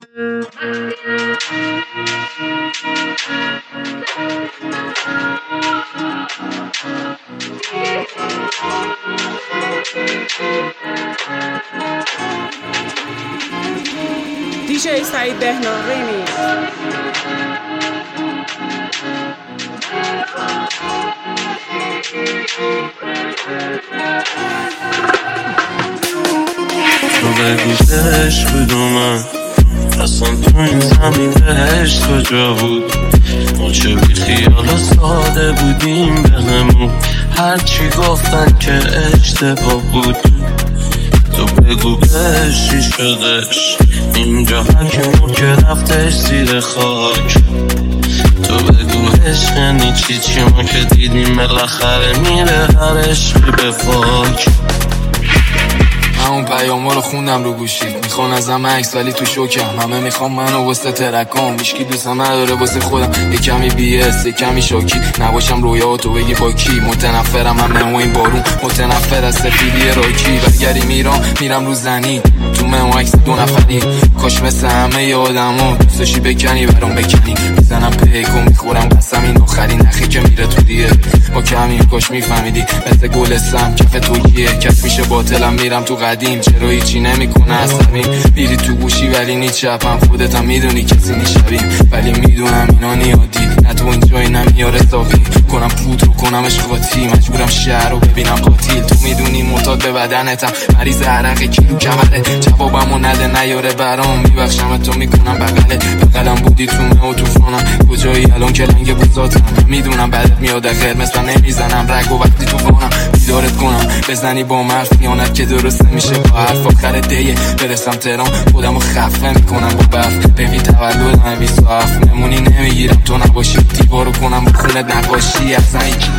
DJ سعید بهنام ریمیکس. تو بگو دلش بودم اصلا تو این زمین بهشت کجا بود؟ ما چه بی خیال و ساده بودیم بهمون، هرچی گفتن که اشتباه بود. تو بگو بهش چی شدش، اینجا هرکی مرد که رفتش زیر خاک. تو بگو عشق یعنی چی ما که دیدیم بالاخره میره هر عشقی به فاک. همون پیاما رو خوندم رو گوشی، میخوان ازم عکس ولی تو شوکم، همه میخوام منو واسه ترکام، هیچکی دوستم نداره واسه خودم، یه کمی بی‌اس یه کمی شوکی، نباشم رویا تو بگی با کی. متنفرم همه و این بارون، متنفر از سفیدی راکی. برگردیم ایران میرم رو زنی، تو من و عکس دو نفری، کاش مثل همه ی آدما دوستشی بکنی برام بکنی. میزنم پیک و میخورم قسم این آخری نخی که میره تو دیه، با کمی کاش میفهمیدی مثل گل سم کف توییه، کف میشه باطلم میرم تو قدیم، چرا هیچی نمیکنه عصبیم. میری تو گوشی ولی نی چپم، خودت هم میدونی کسی نیشبیم، ولی میدونم اینا نیادی، نه تو این جایی نمیاره ساقی کنم پود رو کنمش قاطی، مجبورم شهر رو ببینم قاتیل. تو میدونی معتاد به بدنتم، مریض عرق کیلو کمره، جوابمو نده نیاره برام، میبخشم تو میکنم بغلم بودی تو مه و توفانم، کجایی الان که لنگ بوزاتم، میدونم بعدت میاد قرمز و نمیزنم رگ و وقتی تو وانم بیدارت کنم بزنی با مرد خیانت که درست میشه با حرف. آخر دیه برسم تهران خودمو خفه میکنم با برف، ببی تولدم 27 نمونی نمیگیرم تو نباشی، دیوارو کنم با خونت نقاشی از زنی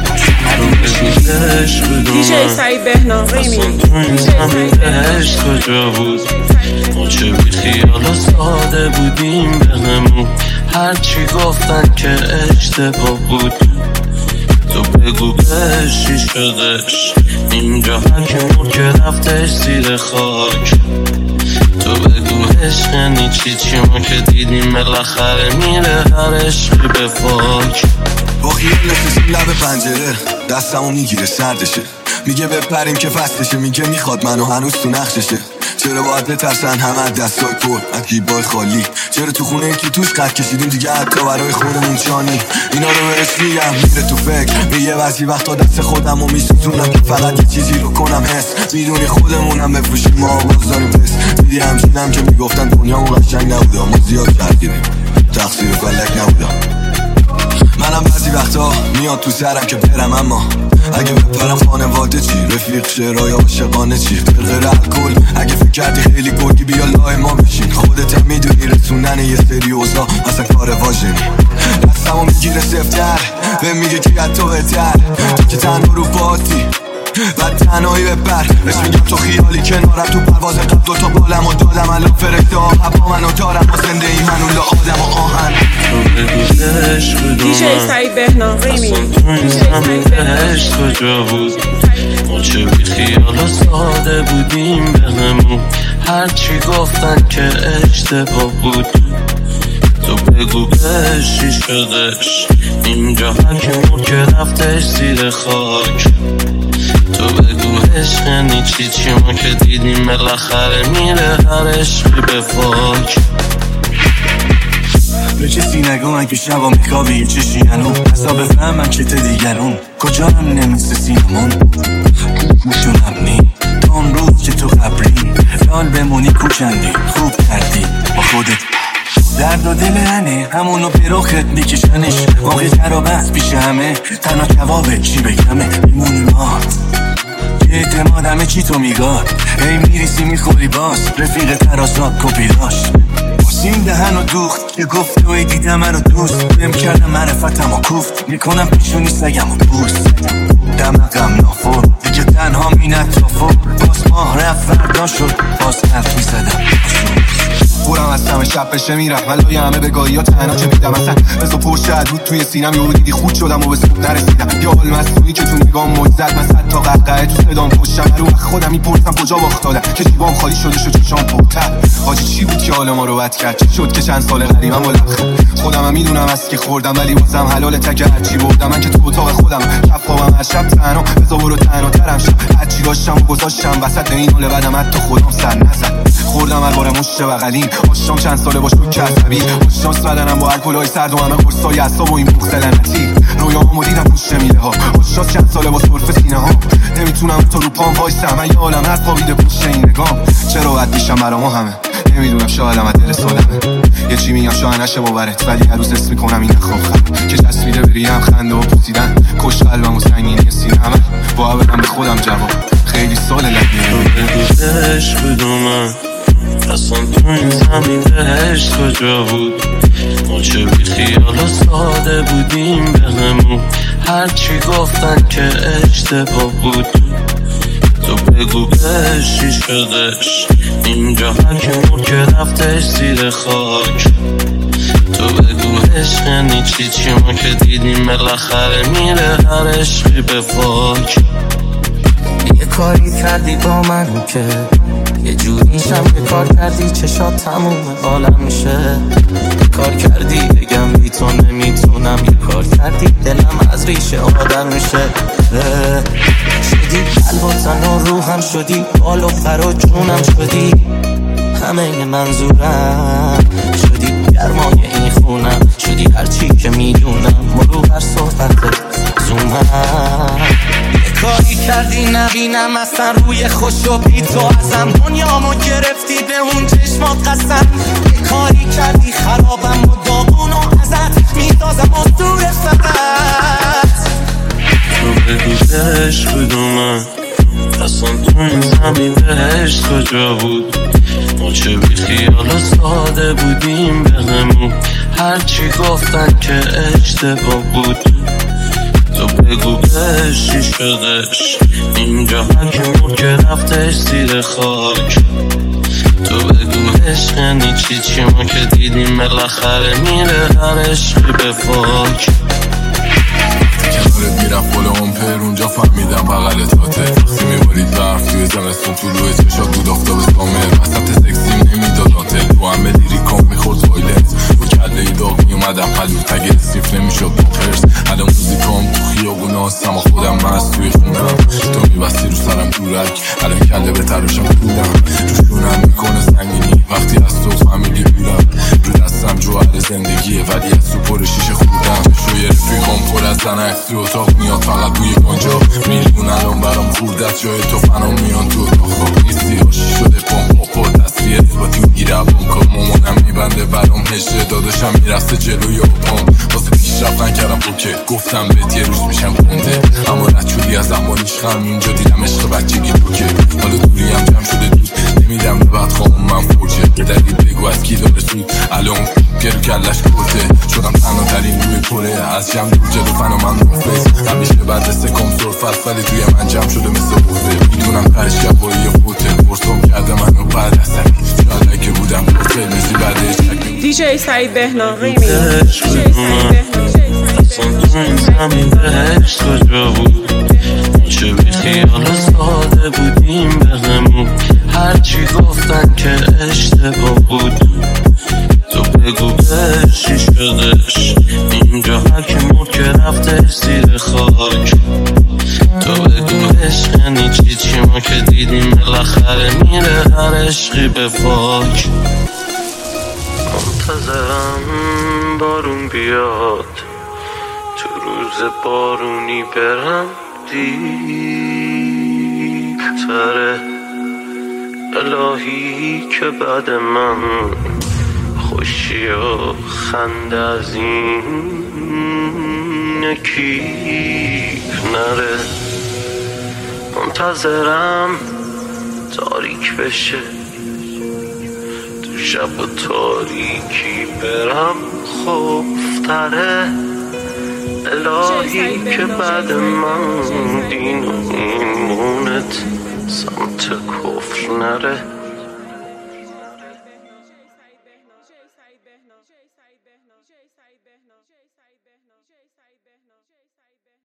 دیجی سعید بهنام ریمیکس. کجا بود؟ ما چه بی خیال و ساده بودیم بهمون، هرچی گفتن که اشتباه بود. تو بگو بهش چی شدش، اینجا هرکی مرد که رفتش زیر خاک. تو بگو عشق یعنی چی ما که دیدیم بالاخره میره هر عشقی به فاک. با خیال نشستیم لب پنجره، دستمو میگیره سردشه، میگه بپریم که فصلشه، میگه میخواد منو هنوز تو نقششه. چرا باید بترسن همه دستای پر از گیبای خالی؟ چرا تو خونه که توش قد کشیدیم دیگه حتی برای خودمون چانی؟ اینا رو بهش میگم میره تو فکر، میگه بعضی وقتا دست خودمو میسوزونم که فقط یه چیزی رو کنم حس. میدونی خودمونم بفروشیم ما باز داریم پس. دیدی همشینم که میگفتن دنیامون قشنگ نبوده، ما زیاد کردیدیم تقصیر فلک نبوده. منم بعضی وقتا میاد تو سرم که برم، اما اگه بپرم خانواده چی؟ رفیق شعرهای عاشقانه چی؟ غیر الکل اگه فکر کردی خیلی گرگی بیا لای ما بشین، خودت هم میدونی رسوندن یه سری اوضاع اصلا کار واژنی. دستمو میگیره سفتر به میگه که حتی بهتر، تو که تنها رو پاتی بعد تنهایی ببر بهش میگم تو خیالی کنارم، تو پرواز قبل دوتا بالم و دادم الان فرشته ها هوا منو دارم و زنده ای منو لا آدم و آهن. دیجی سعید بهنام ریمیکس. بهشت کجا بود؟ ما چه بی خیال و ساده بودیم بهمون، هرچی گفتن که اشتباه بود. تو بگو بهش چی شدش، اینجا هرکی مرد که رفتش زیر خاک. تو بگو عشق یعنی چی ما که دیدیم بالاخره میره هر عشقی به فاک. به کسی نگو من که شبا میخوابی یه چشی هنو، حساب بفهمم چته دیگرون کجا هم نمیسه سینمون گوشونم نی تا اون روز که تو قبری لال بمونی کوچندی خوب کردی با خودت. درد و دل هنه همونو پیروخت میکشنش، واقعی خرابت پیش همه تنها جوابه چی بگمه میمونی ما که اعتماد همه چی تو میگاد، هی میریسی میخوری باز رفیق ترازات کپی داشت. این دهن و دوخت که گفت توی دیدم من رو دوست بهم کردم معرفتم و کوفت، میکنم پیشونی سگم و بوست دمقم نافور دیگه تنها مینت رافور، باز ماه رفت فردا شد باز حرف میزدم بورم از همه شب بشه میرم من لای همه بگاهی ها تنها چه بیدم اصلا بزا پرشد بود توی سینم یهو دیدی خود شدم و به سب نرسیدم، یا حال مصنوعی که تو نگام مجزد من صد تا قهقه تو صدام پشتم رو خودم میپرسم کجا باخت دادم که جیبام خالی شده شد چشام پرتر. حاجی چی بود که که حال ما رو بد کرد. چی شد که چند سال غریبم با لبخند خودم میدونم از که خوردم ولی بازم حلال تک هرچی بردم. من که تو اتاق خودم کف خوابم از شب تنها بذار برو تنها ترم شد. هرچی داشتم و گذاشتم وسط این حال بدم حتی خودم سر نزد. خوردم الباره مشت بغلین آشام چند ساله با شوک عصبی آشناس بدنم با الکلای سرد و همه قرصای اعصاب و این بغض لعنتی. رویاهامو دیدم پشت میله ها آشناس چند ساله با سرفه سینه ها. نمیتونم تو رو پام وایسم من یه عالم هر خوابیده پشت این نگام. چرا بد میشم برامو همه نمیدونم شایدم از دل سالمه. یه چی میگم شاید نشه باورت ولی هر روز حس میکنم این نخواهم که چسبیده بریم خنده و پوسیدن کش قلبم و سنگینی سینه‌ام. با بدم به خودم جواب خیلی سال لگیره عشق بدون من اصلا تو این زمین بهشت کجا بود. ما چه بی خیال و ساده بودیم بهمون هرچی گفتن که اشتباه بود. تو بگو بهش چی شدش اینجا هر که مرد که رفتش زیر خاک. تو بگو عشق یعنی چی ما که دیدیم بالاخره میره هر عشقی به فاک. یه کاری کردی با من که یه جوریشم که کار کردی چشات تموم عالم میشه. کار کردی بگم بی تو نمیتونم یه کار کردی دلم از ریشه آدم میشه. شدی قلب و تن و روحم شدی بال و پر و جونم شدی همه منظورم شدی گرمای این خونم شدی هرچی که میدونم مرو هر صحبت زومم. یه کاری کردی نبینم اصلا روی خوش و بی تو ازم دنیامو گرفتی به اون چشمات قسم. یه کاری کردی خرابم و داغونو ازت میدازم و دور فقط. تو بگو عشق بدون من اصلا تو این زمین بهشت کجا بود. ما چه بی خیال و ساده بودیم بهمون هرچی گفتن که اشتباه بود. تو بگو بهش چی شدش اینجا هر که مرد که رفتش زیر خاک. تو بگو عشق یعنی چی ما که دیدیم بالاخره میره هر عشقی به فاک. کنارت میرم پل امپر اونجا فهمیدم بغل تاته. وقتی میبارید برف توی زمستون طلوع چشات بود آفتاب سامر وسط سکسیم نمیداد آتل. تو همه لیریکام میخورد تویلت رو کله ای داغ میومدم پلو تگ سیف نمیشد با خرس. الان موزیکام تو خیابونا هستم و خودم مست توی خونم. تو میبستی رو سرم دورک الان کله به تراشم دورم روشونم میکنه سنگینی وقتی از تو فهمیدی بیرم. رو دستم جوهر زندگیه ولی از تو پر شیشه خوردم. شوی رفیقام پر از زنک تو اتاق میاد فقط بوی گنجا. میلیون الان برام خورده از جای تو فنام میان تو اتاق خواب نیستی هاشی شده پام با تصویه اثباتی میگیره بانکا. مامانم میبنده برام هجده داداشم میرسته جلوی پام واسه پیش رفت نکردم پوکت گفتم بهت یه روز میشم کنده. اما رد از زمانیش خم اینجا دیدم عشق بچگی روکه. حالا دوریم جمع شده دود نمیدم به بعد خواهم من فرجه. بدلی بگو از کی داره سود الان گرو کلش کرده شدم تنها ترین روی پره. از جمع دور جلو فنا من روفیس همیشه بعد استکام سرفت ولی توی من جمع شده مثل حوزه. میدونم پرش گوایی فوته فرصم کرده منو بعد از سمی شاید که بودم گفته مثل بعدش دیجی سعید بهنام ریمیکس. اصلا تو این زمین بهشت کجا بود. چه بی خیال و ساده بودیم بهمون هرچی گفتن که اشتباه بود. تو بگو بهش چی شدش اینجا هر که مرد که رفتش زیر خاک. تو بگو عشق یعنی چی ما که دیدیم بالاخره میره هر عشقی به فاک. منتظرم بارون بیاد تو روز بارونی برم دیپتره. الهی که بعد من خوشی و خنده از این نکیف نره. منتظرم تاریک بشه تو شب و تاریکی برم خوفتره. الهی که بعد من دین و ایمونت سمت کفر نره.